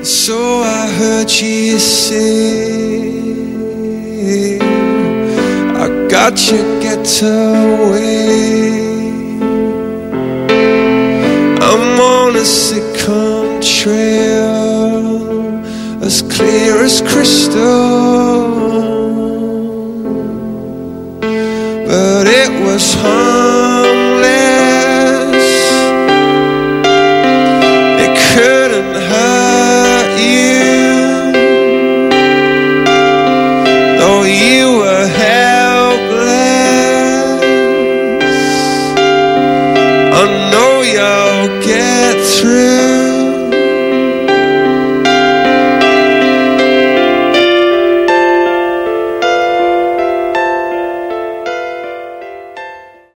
So I heard you say, I got your getaway. I'm on a sick